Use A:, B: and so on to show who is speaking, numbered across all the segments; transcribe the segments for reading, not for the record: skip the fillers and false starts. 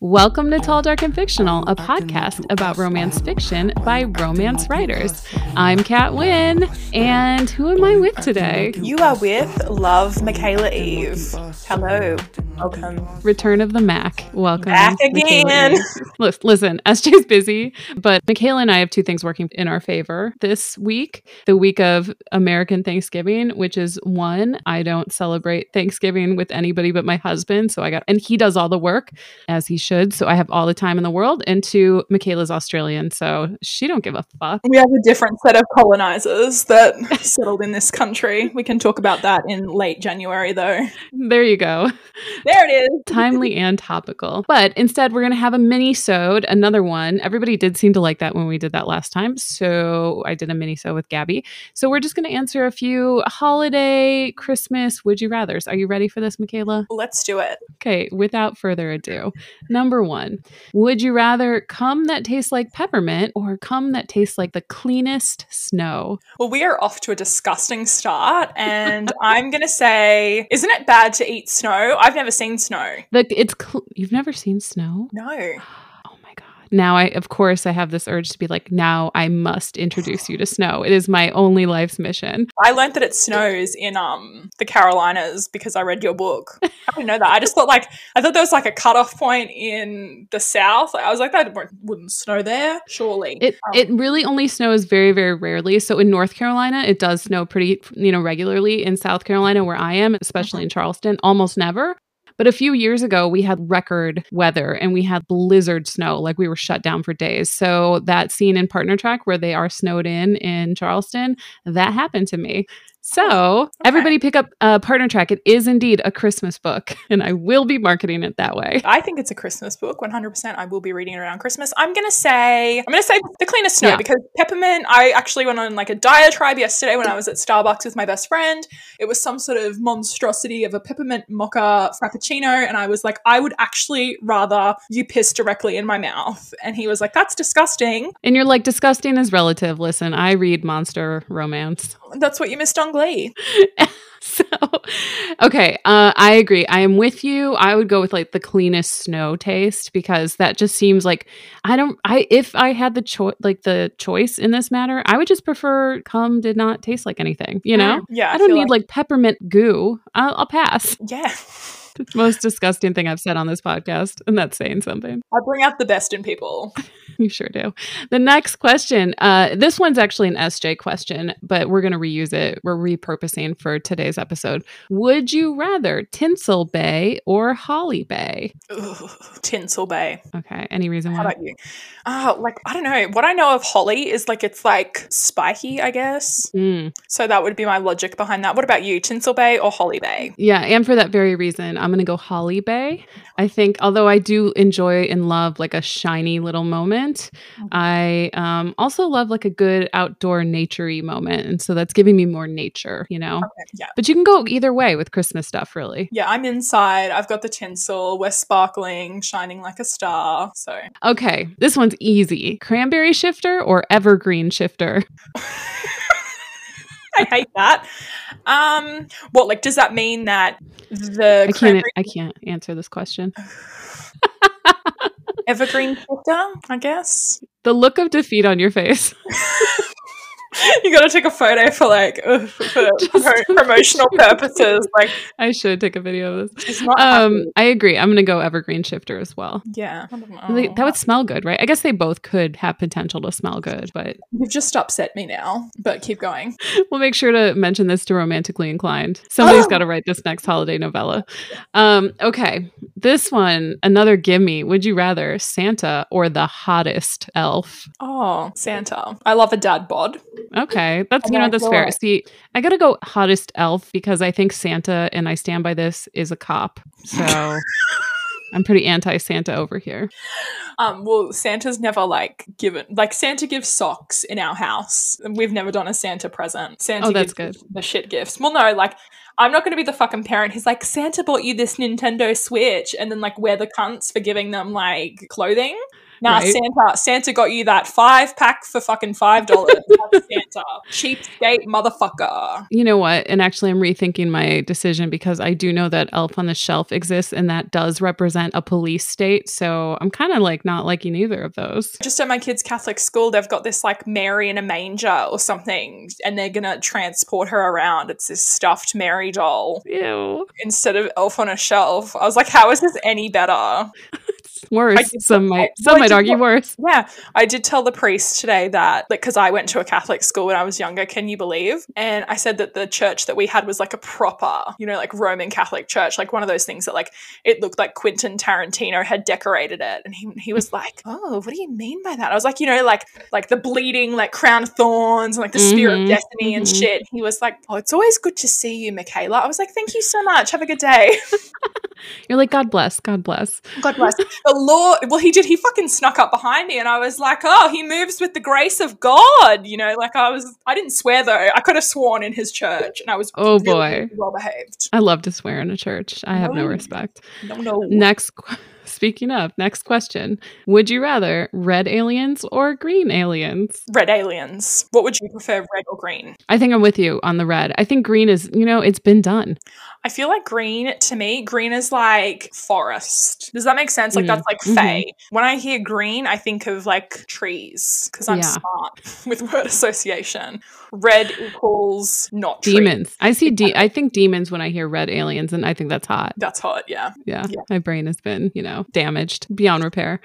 A: Welcome to Tall, Dark, and Fictional, a podcast about romance fiction by romance writers. I'm Kat Wynn, and who am I with today?
B: You are with Love Michaela Eve. Hello. Welcome.
A: Return of the Mac. Welcome.
B: Back again.
A: Listen, SJ's busy, but Michaela and I have two things working in our favor this week. The week of American Thanksgiving, which is one, I don't celebrate Thanksgiving with anybody but my husband. And he does all the work as he should. So I have all the time in the world. And two, Michaela's Australian. So she don't give a fuck.
B: We have a different set of colonizers that settled in this country. We can talk about that in late January though.
A: There you go.
B: There it is.
A: Timely and topical. But instead, we're going to have a mini-sode, another one. Everybody did seem to like that when we did that last time. So I did a mini-sode with Gabby. So we're just going to answer a few holiday, Christmas, would you rathers. Are you ready for this, Michaela?
B: Let's do it.
A: Okay, without further ado. Number one, would you rather cum that tastes like peppermint or cum that tastes like the cleanest snow?
B: Well, we are off to a disgusting start. And I'm going to say, isn't it bad to eat snow? I've never seen snow.
A: You've never seen snow?
B: No.
A: Oh my God. Now of course I have this urge to be like, now I must introduce you to snow. It is my only life's mission.
B: I learned that it snows in the Carolinas because I read your book. I didn't know that. I thought there was like a cutoff point in the South. I was like, that wouldn't snow there, surely.
A: It really only snows very, very rarely. So in North Carolina, it does snow pretty, regularly. In South Carolina, where I am, especially in Charleston, almost never. But a few years ago, we had record weather and we had blizzard snow, like we were shut down for days. So that scene in Partner Track where they are snowed in Charleston, that happened to me. So everybody pick up Partner Track. It is indeed a Christmas book, and I will be marketing it that way.
B: I think it's a Christmas book, 100%. I will be reading it around Christmas. I'm gonna say the cleanest snow because peppermint. I actually went on like a diatribe yesterday when I was at Starbucks with my best friend. It was some sort of monstrosity of a peppermint mocha frappuccino, and I was like, I would actually rather you piss directly in my mouth. And he was like, that's disgusting.
A: And you're like, disgusting is relative. Listen, I read monster romance.
B: That's what you missed on Glee.
A: So, okay, I agree. I am with you. I would go with like the cleanest snow taste because that just seems like if I had the choice in this matter, I would just prefer cum did not taste like anything,
B: Yeah.
A: I don't need like peppermint goo. I'll pass.
B: Yeah.
A: It's the most disgusting thing I've said on this podcast, and that's saying something.
B: I bring out the best in people.
A: You sure do. The next question, this one's actually an SJ question, but we're going to reuse it. We're repurposing for today's episode. Would you rather Tinsel Bay or Holly Bay?
B: Ugh, Tinsel Bay.
A: Okay. Any reason why?
B: How about you? I don't know. What I know of Holly is like it's like spiky, I guess. So that would be my logic behind that. What about you? Tinsel Bay or Holly Bay?
A: Yeah, and for that very reason, I'm going to go Holly Bay. I think, although I do enjoy and love like a shiny little moment, I also love like a good outdoor nature-y moment. And so that's giving me more nature, Okay,
B: yeah.
A: But you can go either way with Christmas stuff, really.
B: Yeah, I'm inside. I've got the tinsel. We're sparkling, shining like a star. So
A: okay, this one's easy. Cranberry shifter or evergreen shifter?
B: I hate that. Does that mean that
A: I can't answer this question.
B: Evergreen shifter, I guess.
A: The look of defeat on your face.
B: You got to take a photo for promotional purposes. Like
A: I should take a video of this. I agree. I'm going to go evergreen shifter as well.
B: Yeah.
A: That would smell good, right? I guess they both could have potential to smell good, but
B: you've just upset me now, but keep going.
A: We'll make sure to mention this to Romantically Inclined. Somebody's got to write this next holiday novella. Okay. This one, another gimme. Would you rather Santa or the hottest elf?
B: Oh, Santa. I love a dad bod.
A: Okay, that's that's fair. See, I gotta go hottest elf because I think Santa, and I stand by this, is a cop. So I'm pretty anti-Santa over here.
B: Well, Santa's never Santa gives socks in our house. We've never done a Santa present. Santa
A: that's
B: gives
A: good.
B: The shit gifts. Well, no, I'm not going to be the fucking parent who's like, Santa bought you this Nintendo Switch and then we're the cunts for giving them clothing. Nah,
A: right?
B: Santa got you that 5-pack for fucking $5. That's Santa. Cheapskate motherfucker.
A: You know what? And actually, I'm rethinking my decision because I do know that Elf on the Shelf exists and that does represent a police state. So I'm kind of like not liking either of those.
B: Just at my kids' Catholic school, they've got this like Mary in a manger or something, and they're gonna transport her around. It's this stuffed Mary doll
A: Ew.
B: instead of Elf on a Shelf. I was like, how is this any better?
A: It's worse. Some might argue worse.
B: Yeah, I did tell the priest today that, like, because I went to a Catholic school when I was younger, can you believe? And I said that the church that we had was like a proper, like Roman Catholic church, like one of those things that like it looked like Quentin Tarantino had decorated it. And he was like, oh, what do you mean by that? I was like, like the bleeding, like crown of thorns and like the spear of destiny and shit. He was like, oh, it's always good to see you, Michaela. I was like, thank you so much. Have a good day.
A: You're like, God bless. God bless.
B: God bless. The Lord, well, he did. He fucking snuck up behind me and I was like, oh, he moves with the grace of God. Like I didn't swear though. I could have sworn in his church and I was really well behaved.
A: I love to swear in a church. I have no respect.
B: No.
A: Speaking of, next question. Would you rather red aliens or green aliens?
B: Red aliens. What would you prefer, red or green?
A: I think I'm with you on the red. I think green is, it's been done.
B: I feel like green is like forest. Does that make sense? Like that's like Fae. When I hear green, I think of like trees because I'm smart with word association. Red equals not
A: demons. Trees. I think demons when I hear red aliens, and I think that's hot.
B: That's hot, yeah.
A: Yeah. My brain has been, damaged beyond repair.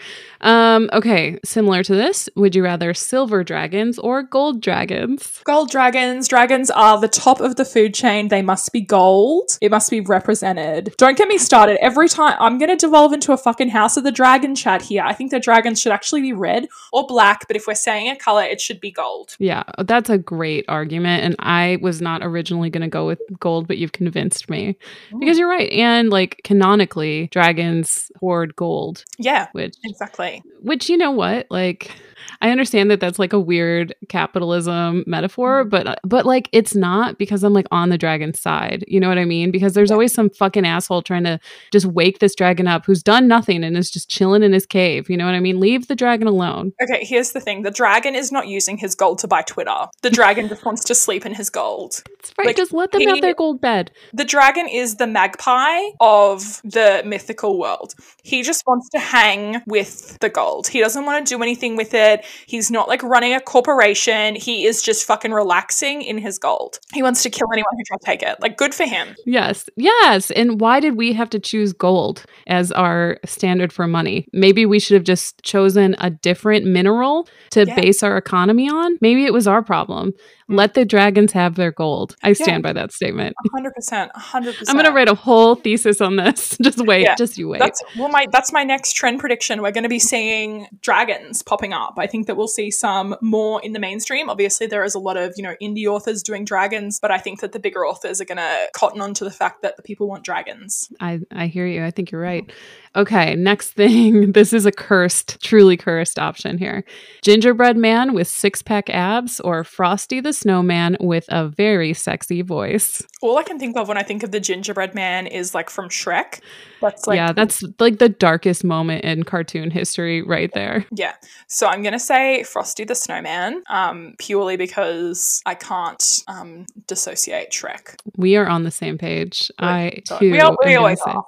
A: Okay, similar to this, would you rather silver dragons or gold dragons?
B: Gold dragons. Dragons are the top of the food chain. They must be gold. It must be represented. Don't get me started. Every time I'm going to devolve into a fucking House of the Dragon chat here. I think the dragons should actually be red or black, but if we're saying a color, it should be gold.
A: Yeah, that's a great argument. And I was not originally going to go with gold, but you've convinced me because you're right. And like canonically, dragons hoard gold.
B: Yeah, exactly.
A: Which, you know what? Like, I understand that that's like a weird capitalism metaphor, but like it's not, because I'm like on the dragon's side. You know what I mean? Because there's always some fucking asshole trying to just wake this dragon up who's done nothing and is just chilling in his cave. You know what I mean? Leave the dragon alone.
B: Okay, here's the thing. The dragon is not using his gold to buy Twitter. The dragon just wants to sleep in his gold.
A: That's right. Like, just let them have their gold bed.
B: The dragon is the magpie of the mythical world. He just wants to hang with the gold. He doesn't want to do anything with it. He's not like running a corporation. He is just fucking relaxing in his gold. He wants to kill anyone who tries to take it. Like, good for him.
A: Yes. And why did we have to choose gold as our standard for money? Maybe we should have just chosen a different mineral to base our economy on. Maybe it was our problem. Let the dragons have their gold. I stand by that statement.
B: 100%.
A: I'm going to write a whole thesis on this. Just wait. Yeah. Just you wait.
B: That's my next trend prediction. We're going to be seeing dragons popping up. I think that we'll see some more in the mainstream. Obviously, there is a lot of, indie authors doing dragons, but I think that the bigger authors are going to cotton on to the fact that the people want dragons.
A: I hear you. I think you're right. Okay, next thing. This is a truly cursed option here. Gingerbread man with six-pack abs or Frosty the Snowman with a very sexy voice.
B: All I can think of when I think of the gingerbread man is like from Shrek. That's
A: like the darkest moment in cartoon history right there.
B: Yeah. So I'm going to say Frosty the Snowman, purely because I can't dissociate Shrek.
A: We are on the same page.
B: We always are.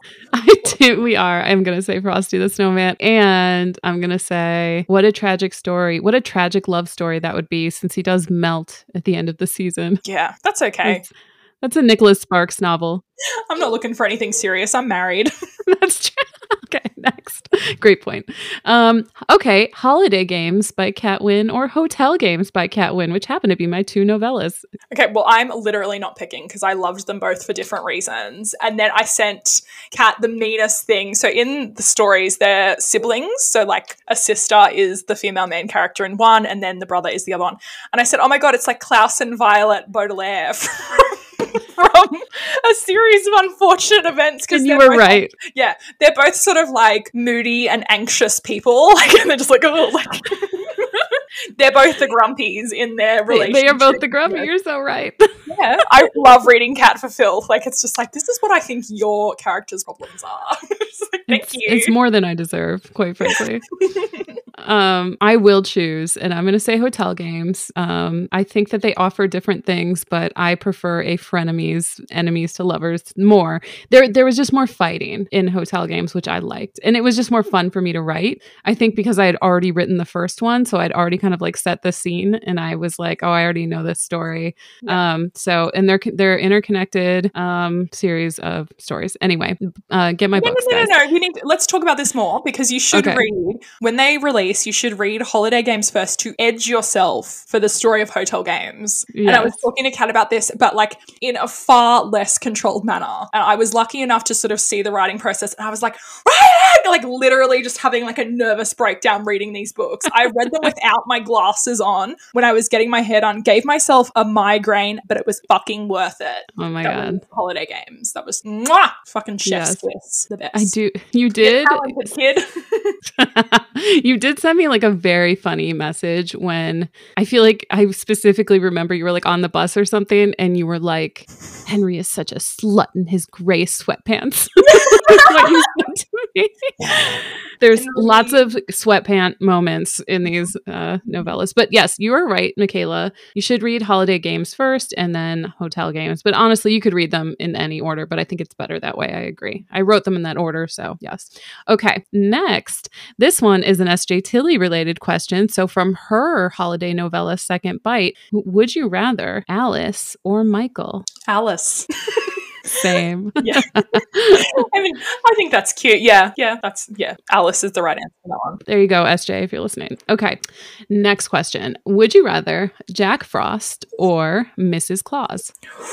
A: We are. I'm going to say Frosty the Snowman. And I'm going to say, what a tragic story. What a tragic love story that would be, since he does melt at the end of the season.
B: Yeah, that's okay.
A: That's a Nicholas Sparks novel.
B: I'm not looking for anything serious. I'm married.
A: That's true. Okay, next. Great point. Okay, Holiday Games by Kat Wynn or Hotel Games by Kat Wynn, which happen to be my two novellas.
B: Okay, well, I'm literally not picking because I loved them both for different reasons. And then I sent Kat the meanest thing. So in the stories, they're siblings. So like a sister is the female main character in one, and then the brother is the other one. And I said, oh my God, it's like Klaus and Violet Baudelaire from a series of unfortunate events.
A: And you were right.
B: They're both sort of like moody and anxious people. Like, and they're just like, oh, like they're both the grumpies in their relationship.
A: They are both the grumpy. You're so right.
B: Yeah, I love reading Cat for Filth. Like, it's just like, this is what I think your character's problems are. Thank you.
A: It's more than I deserve, quite frankly. I will choose, and I'm going to say hotel games. I think that they offer different things, but I prefer a frenemies, enemies to lovers more. There was just more fighting in hotel games, which I liked, and it was just more fun for me to write. I think because I had already written the first one, so I'd already kind of like set the scene, and I was like, oh, I already know this story.
B: Yeah.
A: And they're interconnected series of stories. Anyway, get my books, guys.
B: No. Let's talk about this more because you should read when they release. You should read holiday games first to edge yourself for the story of hotel games. Yes. And I was talking to Kat about this, but like in a far less controlled manner. And I was lucky enough to sort of see the writing process, and I was like, like literally just having like a nervous breakdown reading these books. I read them without my glasses on when I was getting my hair done. Gave myself a migraine, but it was fucking worth it.
A: Oh my God.
B: Holiday games. That was fucking chef's kiss. The best.
A: I do. You did.
B: Kid.
A: You did send me like a very funny message when I feel like I specifically remember you were like on the bus or something, and you were like, Henry is such a slut in his gray sweatpants. That's what you said to me. There's lots of sweatpant moments in these novellas. But yes, you are right, Michaela. You should read holiday games first and then hotel games. But honestly, you could read them in any order, but I think it's better that way. I agree. I wrote them in that order, so yes. Okay, next. This one is an S.J. Tilly related question. So from her holiday novella, Second Bite, would you rather Alice or Michael?
B: Alice.
A: Same.
B: Yeah. I mean, I think that's cute. Yeah. Alice is the right answer for that one.
A: There you go, SJ, if you're listening. Okay. Next question. Would you rather Jack Frost or Mrs. Claus?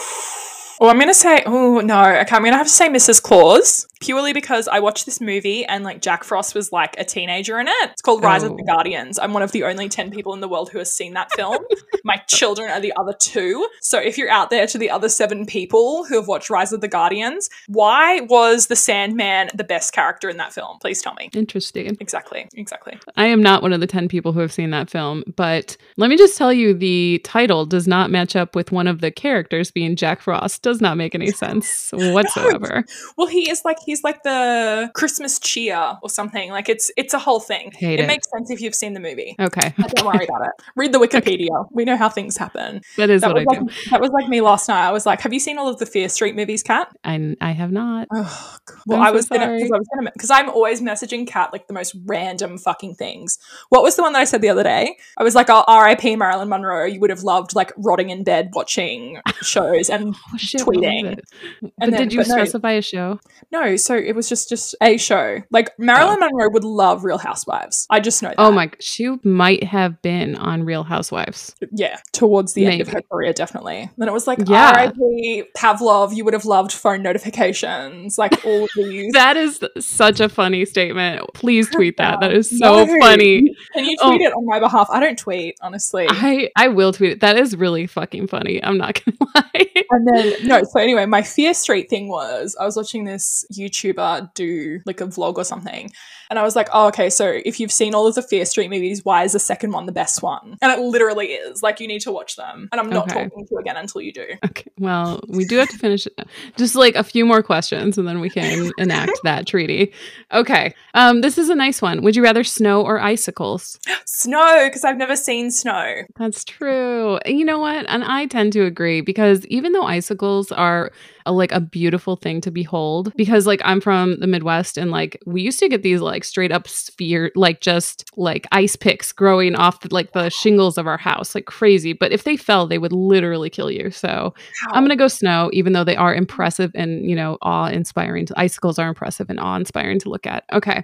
B: Oh, I'm going to say, I'm going to have to say Mrs. Claus, purely because I watched this movie and like Jack Frost was like a teenager in it. It's called Rise of the Guardians. I'm one of the only 10 people in the world who has seen that film. My children are the other 2. So if you're out there to the other 7 people who have watched Rise of the Guardians, why was the Sandman the best character in that film? Please tell me.
A: Interesting.
B: Exactly.
A: I am not one of the 10 people who have seen that film, but let me just tell you the title does not match up with one of the characters being Jack Frost. Does not make any sense whatsoever.
B: Well, he's like the Christmas cheer or something. Like it's a whole thing. It makes sense if you've seen the movie.
A: Okay.
B: Don't worry about it. Read the Wikipedia. Okay. We know how things happen.
A: That is what I do.
B: That was like me last night. I was like, have you seen all of the Fear Street movies, Kat?
A: I have not.
B: Oh, well, I was gonna because I'm always messaging Kat like the most random fucking things. What was the one that I said the other day? I was like, R.I.P. Marilyn Monroe. You would have loved like rotting in bed watching shows and tweeting.
A: But did you specify a show?
B: No, so it was just a show. Like Marilyn Monroe would love Real Housewives. I just know that.
A: Oh my, she might have been on Real Housewives.
B: Yeah, towards the end of her career, definitely. Then it was like, R.I.P. Pavlov, you would have loved phone notifications, like all of these.
A: That is such a funny statement. Please tweet that. That is so funny.
B: Can you tweet it on my behalf? I don't tweet, honestly.
A: I will tweet it. That is really fucking funny. I'm not gonna lie.
B: And then, so anyway, my Fear Street thing was I was watching this YouTuber do like a vlog or something. And I was like, oh, okay, so if you've seen all of the Fear Street movies, why is the second one the best one? And it literally is. Like, you need to watch them. And I'm not talking to you again until you do.
A: Okay, well, we do have to finish just like a few more questions and then we can enact that treaty. Okay, this is a nice one. Would you rather snow or icicles?
B: Snow, because I've never seen snow.
A: That's true. You know what? And I tend to agree because even though icicles are like a beautiful thing to behold, because like I'm from the Midwest and like we used to get these like straight up sphere, like just like ice picks growing off like the shingles of our house, like crazy. But if they fell, they would literally kill you. So I'm going to go snow, even though they are impressive and, you know, awe-inspiring. Icicles are impressive and awe-inspiring to look at. Okay.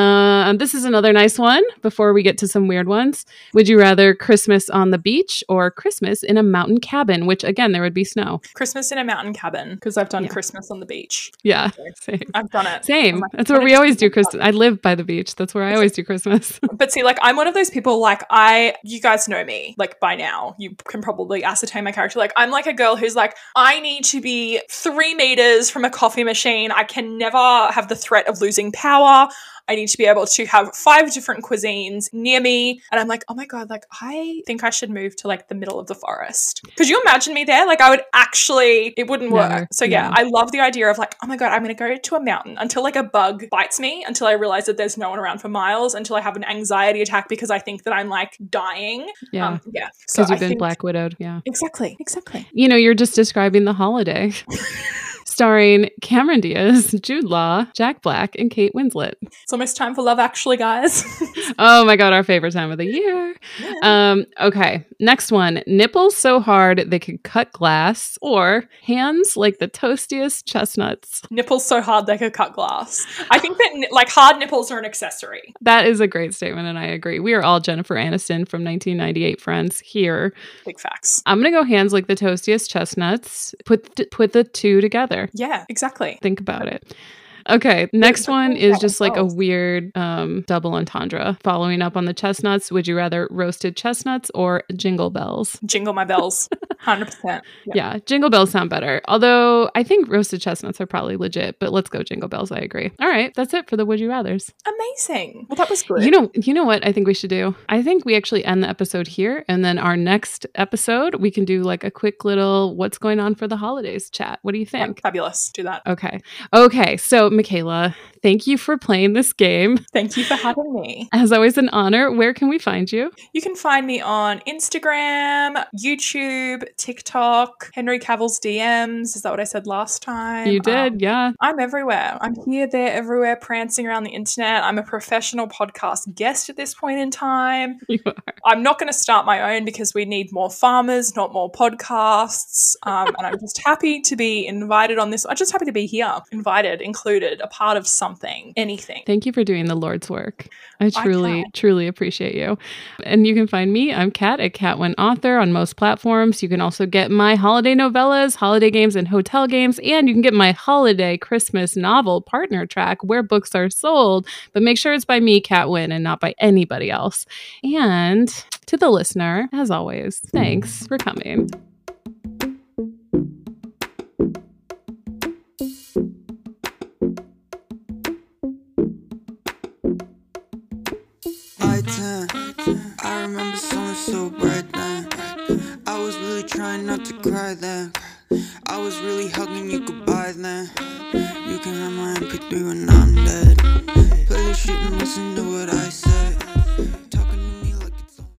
A: This is another nice one before we get to some weird ones. Would you rather Christmas on the beach or Christmas in a mountain cabin, which again, there would be snow?
B: Christmas in a mountain cabin, because I've done Christmas on the beach.
A: Yeah, same.
B: I've done it.
A: Same. That's where we always do Christmas. I live by the beach. That's where I always do Christmas.
B: But see, like, I'm one of those people, like, you guys know me, like, by now. You can probably ascertain my character. Like, I'm like a girl who's like, I need to be 3 meters from a coffee machine. I can never have the threat of losing power. I need to be able to have 5 different cuisines near me. And I'm like, oh my God, like I think I should move to like the middle of the forest. Could you imagine me there? Like I would actually, it wouldn't work.
A: Never.
B: So yeah,
A: No.
B: I love the idea of like, oh my God, I'm going to go to a mountain until like a bug bites me, until I realize that there's no one around for miles, until I have an anxiety attack because I think that I'm like dying.
A: Yeah.
B: Yeah. So
A: Because you've
B: I
A: been
B: think
A: Black Widowed. Yeah.
B: Exactly.
A: You know, you're just describing The Holiday. Starring Cameron Diaz, Jude Law, Jack Black, and Kate Winslet.
B: It's almost time for Love Actually, guys.
A: Oh my God, our favorite time of the year.
B: Yeah.
A: Okay, next one. Nipples so hard they could cut glass, or hands like the toastiest chestnuts.
B: Nipples so hard they could cut glass. I think that like hard nipples are an accessory.
A: That is a great statement, and I agree. We are all Jennifer Aniston from 1998 friends here.
B: Big facts.
A: I'm gonna go hands like the toastiest chestnuts. Put the two together.
B: Yeah, exactly.
A: Think about it. Okay, next one is just like a
B: themselves.
A: weird double entendre. Following up on the chestnuts, would you rather roasted chestnuts or jingle bells?
B: Jingle my bells. 100%.
A: Yeah, jingle bells sound better. Although I think roasted chestnuts are probably legit, but let's go jingle bells. I agree. All right, that's it for the would you rathers.
B: Amazing. Well, that was good.
A: You know what I think we should do? I think we actually end the episode here, and then our next episode we can do like a quick little what's going on for the holidays chat. What do you think?
B: Fabulous. Do that.
A: Okay. So Michaela, thank you for playing this game.
B: Thank you for having me.
A: As always, an honor. Where can we find you?
B: You can find me on Instagram, YouTube, TikTok, Henry Cavill's DMs. Is that what I said last time?
A: You did, yeah.
B: I'm everywhere. I'm here, there, everywhere, prancing around the internet. I'm a professional podcast guest at this point in time.
A: You are.
B: I'm not going to start my own because we need more farmers, not more podcasts. And I'm just happy to be invited on this. I'm just happy to be here, invited, included, a part of something, anything.
A: Thank you for doing the Lord's work. I truly appreciate you. And you can find me, I'm Kat at Kat1 Author on most platforms. You can also get my holiday novellas, holiday games, and hotel games. And you can get my holiday Christmas novel partner track, Where Books Are Sold. But make sure it's by me, Kat1, and not by anybody else. And to the listener, as always, thanks for coming.
C: I remember something so bright then. I was really trying not to cry then. I was really hugging you goodbye then. You can have my MP3 when I'm dead.